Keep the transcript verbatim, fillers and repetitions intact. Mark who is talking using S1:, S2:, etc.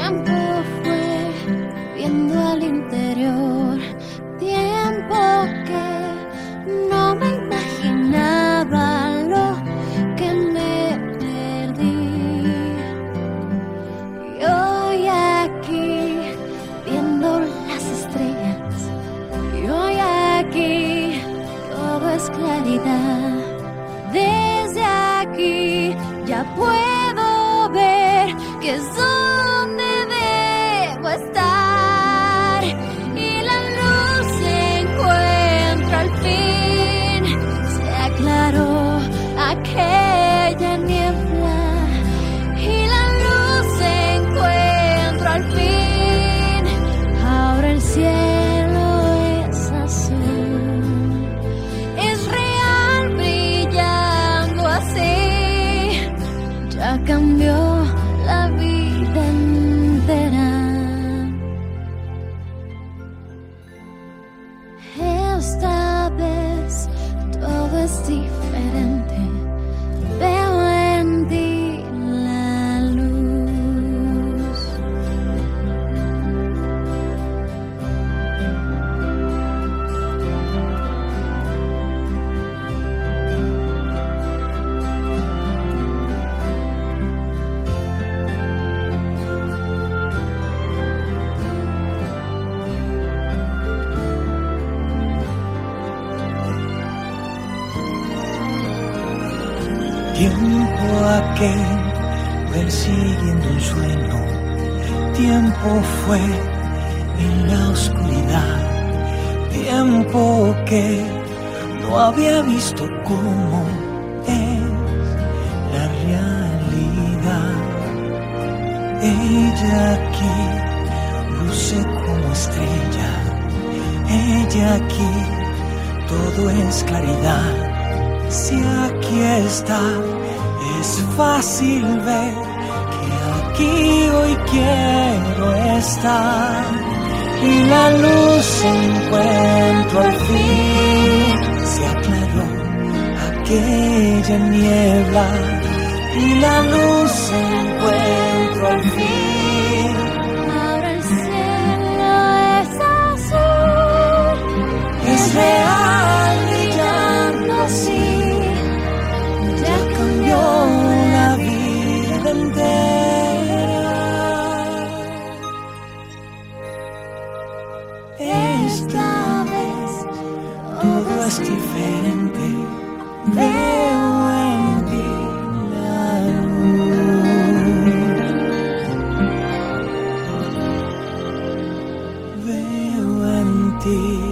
S1: Tiempo fue viendo al interior, tiempo que no me imaginaba lo que me perdí. Y hoy aquí viendo las estrellas, y hoy aquí todo es claridad. Desde aquí ya puedo ver que es donde debo estar, y la luz se encuentra al fin. Se aclaró aquella niebla y la luz se encuentra al fin. Ahora el cielo es azul, es real brillando así. Ya cambió la vida entera. Esta vez todo es diferente. Veo en ti la luz.
S2: Tiempo aquel persiguiendo un sueño, tiempo fue en la oscuridad, tiempo que no había visto cómo es la realidad. Ella aquí luce como estrella, ella aquí todo es claridad. Si aquí está, es fácil ver que aquí hoy quiero estar. Y la luz se encuentra al fin. Se aclaró aquella niebla y la luz se encuentra al fin.
S1: Ahora el cielo es azul,
S2: Es real brillando así. Ya cambió la vida entera. Esta vez todo es diferente. Veo en ti la luz. Veo en ti